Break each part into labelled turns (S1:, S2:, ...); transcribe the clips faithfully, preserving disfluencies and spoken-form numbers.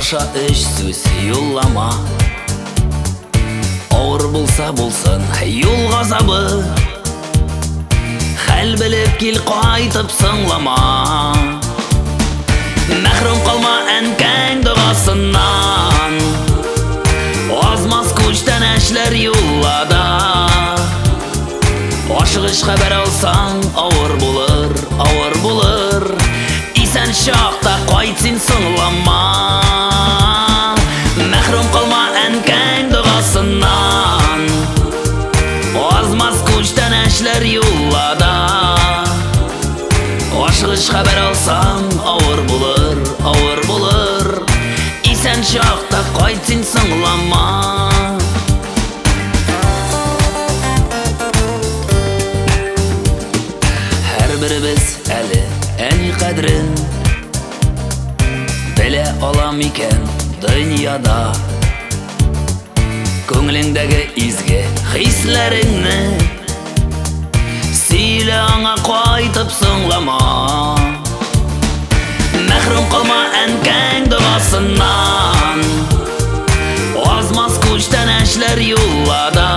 S1: Қысқаша үш сөз юллама. Ауыр болса болсын юл ғазабы, хәл біліп кел қайтып сыңлама. Мәхрүм қалма әнкәң дұғасынан, азмас көштен әшлер юллада. Ашығыш хәбәр алсаң ауыр булыр, ауыр булыр. Исән шақта қайт син сыңлама. Мәхрүм қалма әнкәң дұғасынан, азмас көштен әшлер юллада. Ашығыш хәбәр алсаң ауыр булыр, ауыр булыр. Исән шақта қайт син сыңлама. Біріміз әлі әні қәдірін біле алам екен дүнияда. Көңіліңдегі изге хислеріңні сөйле аңа қайтып сыңлама. Мәхрүм қалма әнкәң дұғасынан, азмас көштен әшлер юллада.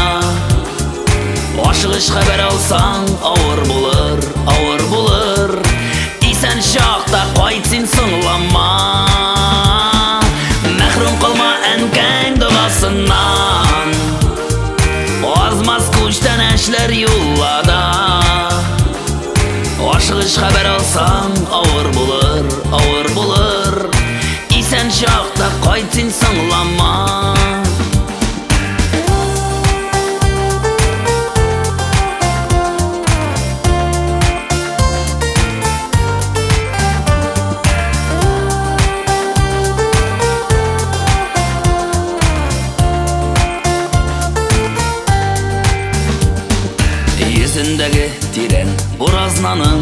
S1: Ашығыш хәбәр алсаң ауыр булыр, ауыр булыр. Исән шақта қайт син сыңлама. Мәхрүм қалма әнкәң дұғасынан, азмас көштен әшлер юллада. Ашығыш хәбәр алсаң ауыр булыр, ауыр булыр. Исән шақта қайт син сыңлама. Yüzündегі терең бұразнаның,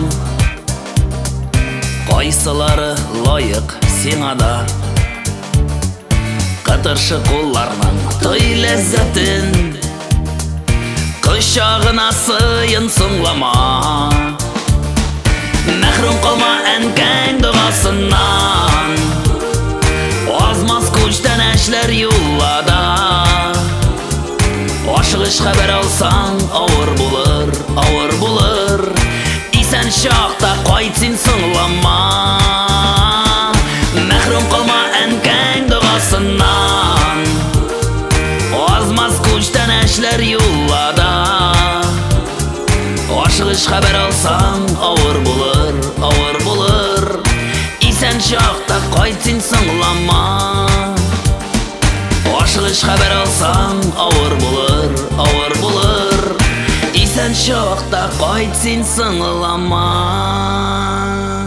S1: қайсылары лайық сиңада. Қытыршы қолларның той ләззәтін құшағына сыйын сыңлама. Мәхрүм қалма әнкәң дұғасынан, азмас көштен әшлер юллада. Ашығыш хәбәр алсаң ауыр булыр, ауыр булыр. Исән шақта қайт син сыңлама. Мәхрүм қалма әнкәң дұғасынан, азмас көштен әшлер юллада. Ашығыш хәбәр алсаң ауыр булыр, ауыр булыр. Исән шақта қайт син сыңлама. Ашығыш хәбәр алсаң ауыр булыр, ауыр булыр. Исән шақта қайт син сыңлама.